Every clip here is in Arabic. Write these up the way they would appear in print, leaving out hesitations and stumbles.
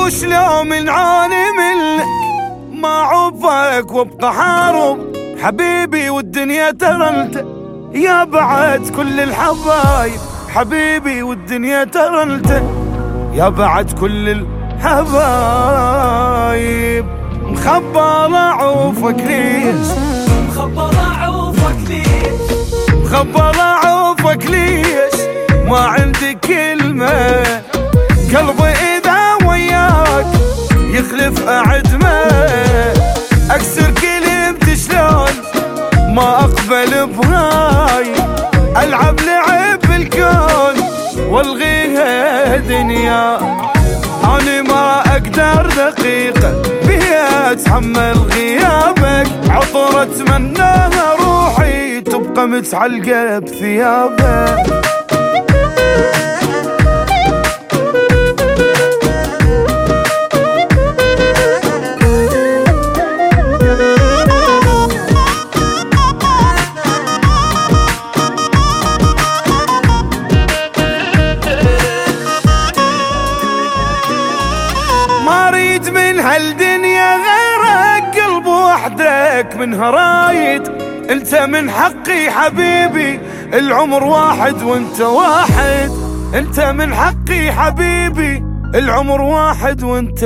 وشلون من عاني منك ما عوفك وابقى حارب حبيبي والدنيا ترى انت يا بعد كل الحبايب حبيبي والدنيا ترى انت يا بعد كل الحبايب. مخبر اعوفك ليش مخبر اعوفك ليش مخبر اعوفك ليش ما عندي كلمة قلبي اذا وياك يخلف اعدمه اكسر كلمتي شلون ما اقبل بهاي العب لعب الكون والغيها دنيا أنا ما أقدر دقيقة بيها أتحمل غيابك عطر أتمناها روحي تبقى متعلقة بثيابك. ما اريد من هالدنيا غيرك قلب وحدك منها رايد انت من حقي حبيبي العمر واحد وانت واحد انت من حقي حبيبي العمر واحد وانت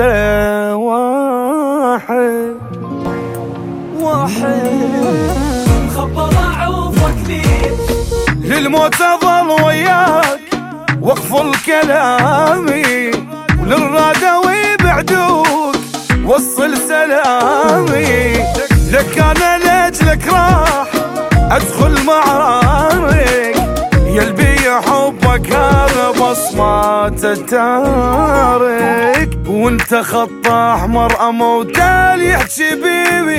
واحد مخبر اعوفك ليش للموت اظل وياك واقفل كلامي وللرادوي بعدوك وصل سلامي لك انا لاجلك راح ادخل معارك يلبي حبك هذا بصمات التارك وانت خط احمر اموتال يحكي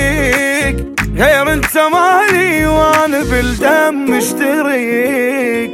بيك غير انت مالي وانا بالدم مشتريك